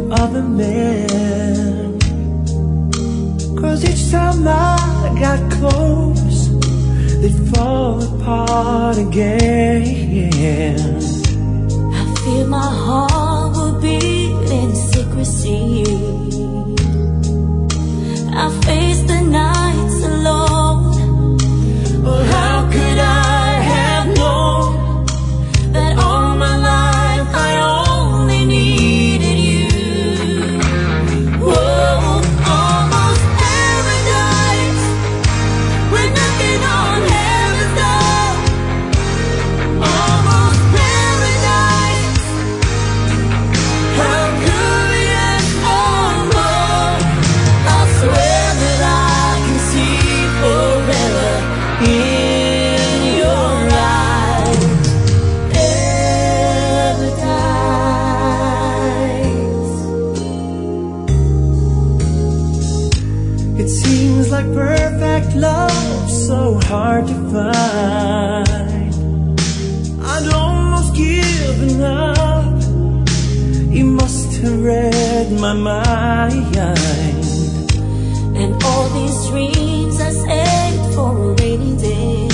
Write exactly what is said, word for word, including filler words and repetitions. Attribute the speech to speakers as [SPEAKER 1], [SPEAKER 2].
[SPEAKER 1] other men. 'Cause each time I got close, they'd fall apart again.
[SPEAKER 2] I fear my heart will beat in secrecy. I face the nights alone.
[SPEAKER 1] Well, how could I have known
[SPEAKER 2] that all my life I only needed you? Whoa, almost paradise. We're knocking on heaven's door. Almost paradise. How could we ask for more? I swear that I can see forever in your eyes. Paradise.
[SPEAKER 1] it seems like perfect love, so hard to find. I'd almost given up. You must have read my mind.
[SPEAKER 2] And all these dreams I saved for a rainy day.